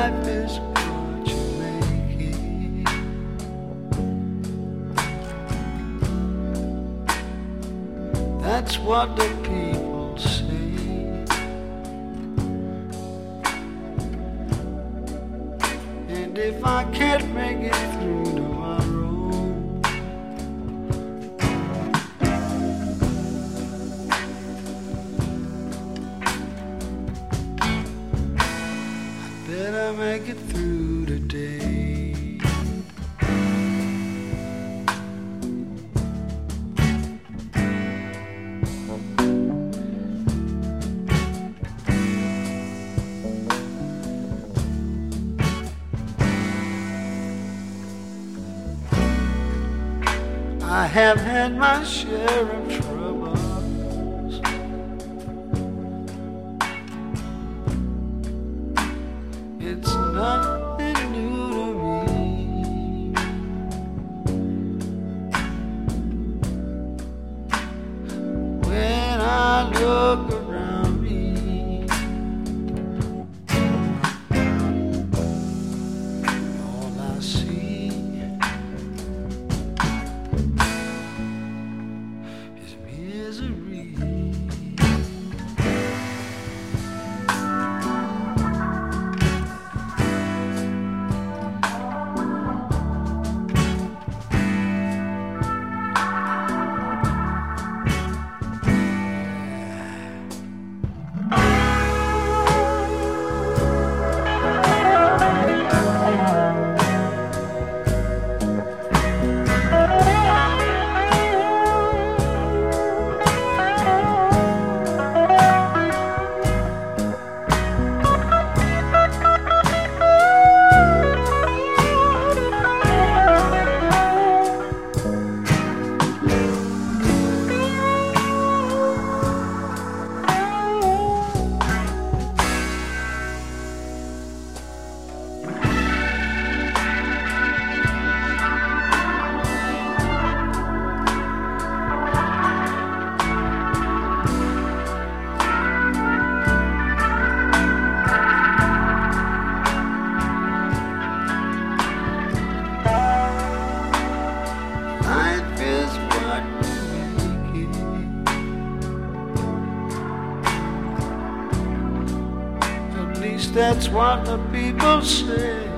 Life is what you make it. That's what the people say. And if I can't make it through tomorrow, I better make it through today. I have had my share of troubles. It's nothing new to me. When I look around me, all I see is misery. Life is what you make it. At least that's what the people say.